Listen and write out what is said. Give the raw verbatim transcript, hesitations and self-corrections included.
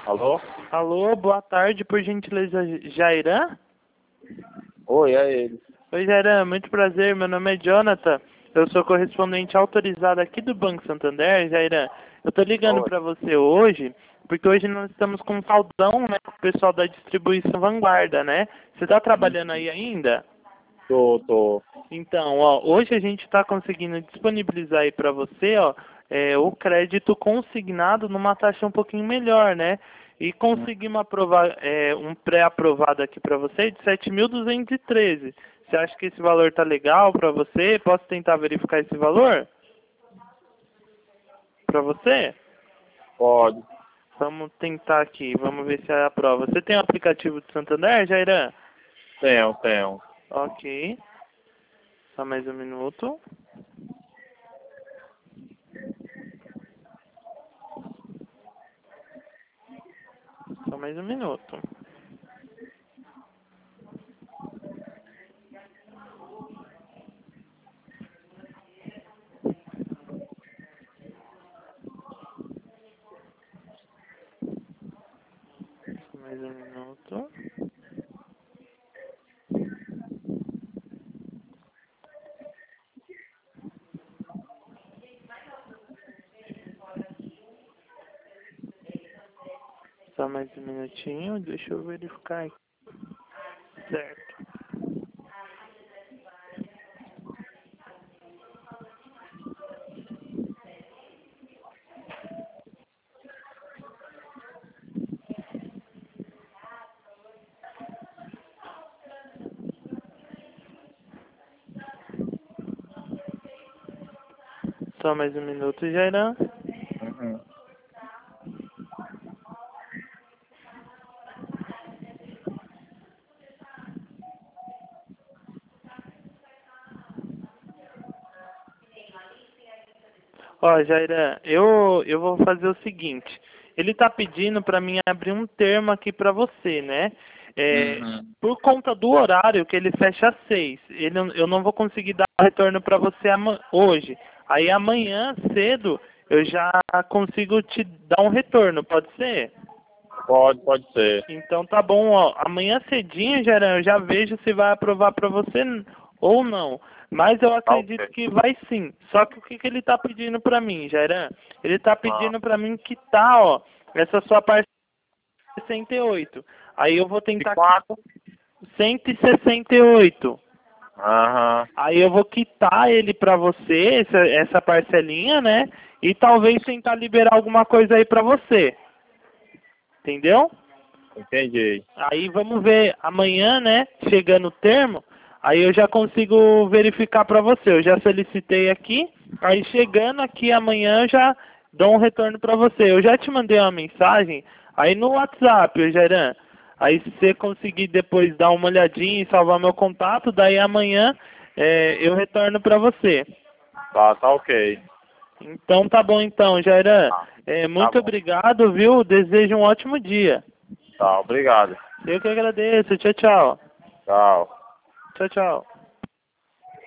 Alô? Alô, boa tarde, por gentileza, Jairan? Oi, é ele. Oi, Jairan, muito prazer, meu nome é Jonathan, eu sou correspondente autorizado aqui do Banco Santander, Jairan. Eu tô ligando Oi. para você hoje, porque hoje nós estamos com um saldão, né, com o pessoal da distribuição Vanguarda, né? Você tá trabalhando aí ainda? Tô, tô. Então, ó, hoje a gente está conseguindo disponibilizar aí para você, ó, é, o crédito consignado numa taxa um pouquinho melhor, né? E conseguimos aprovar, é, um pré-aprovado aqui para você de sete mil duzentos e treze. Você acha que esse valor tá legal para você? Posso tentar verificar esse valor? Para você? Pode. Vamos tentar aqui, vamos ver se é a prova. Você tem o aplicativo do Santander, Jairan? Tenho, tenho. Ok. Só mais um minuto. Só mais um minuto. Só mais um minuto. Só mais um minutinho, deixa eu verificar aqui. Certo. Só mais um minuto, Jairan. Uhum. Ó, Jairan, eu, eu vou fazer o seguinte. Ele tá pedindo para mim abrir um termo aqui para você, né? É, Uhum. por conta do horário que ele fecha às seis, ele, eu não vou conseguir dar retorno para você ama- hoje. Aí amanhã cedo eu já consigo te dar um retorno, pode ser? Pode, pode ser. Então tá bom, ó. Amanhã cedinho, Geran, eu já vejo se vai aprovar para você n- ou não. Mas eu Tá acredito ok. que vai sim. Só que o que, que ele tá pedindo para mim, Geran? Ele tá Ah. pedindo para mim que tá, ó, essa sua parte sessenta e oito. Aí eu vou De tentar qui- quatro? cento e sessenta e oito. Aham. Aí eu vou quitar ele para você, essa, essa parcelinha, né? E talvez tentar liberar alguma coisa aí para você. Entendeu? Entendi. Aí vamos ver amanhã, né? Chegando o termo, aí eu já consigo verificar para você. Eu já solicitei aqui, aí chegando aqui amanhã eu já dou um retorno para você. Eu já te mandei uma mensagem aí no WhatsApp, Geran. Aí se você conseguir depois dar uma olhadinha e salvar meu contato, daí amanhã é, eu retorno para você. Tá, tá ok. Então tá bom então, Jairan. Tá, É, tá muito bom. obrigado, viu? Desejo um ótimo dia. Tá, obrigado. Eu que agradeço. Tchau, tchau. Tchau. Tchau, tchau.